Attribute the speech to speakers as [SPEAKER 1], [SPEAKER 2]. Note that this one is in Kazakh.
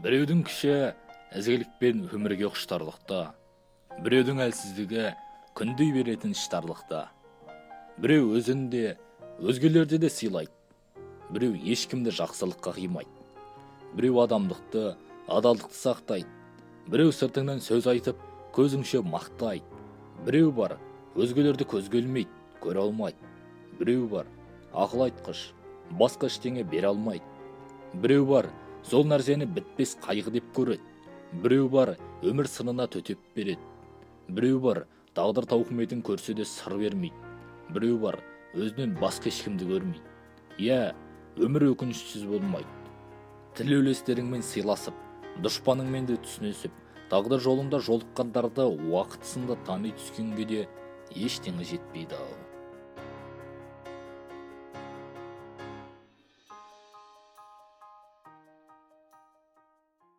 [SPEAKER 1] Біреудің күші ізгілікпен өмірге құштарлықта, біреудің әлсіздігі күндей беретін іштарлықта. Біреу өзін де, өзгелерді де сыйлайды, біреу ешкімді жақсылыққа қимайды. Біреу адамдықты, адалдықты сақтайды, біреу сыртыңнан сөз айтып, көзіңше мақтайды. Біреу бар, өзгелерді көзге ілмейді, көре алмайды. Біреу бар, ақыл айтқыш, басқа ештеңе бере алмайды. Біреу бар, сол нәрсені бітпес қайғы деп көреді. Біреу бар, өмір сынына төтеп береді. Біреу бар, тағдыр тауқыметін көрсе де сыр бермейді. Біреу бар, өзінен басқа ешкімді көрмейді. Иә, өмір өкінішсіз болмайды. Тілеулестеріңмен сыйласып, дұшпаныңмен де түсінесіп, тағдыр жолында жолыққандарды уақытысында тани түскенге де ештеңе жетпейді ау.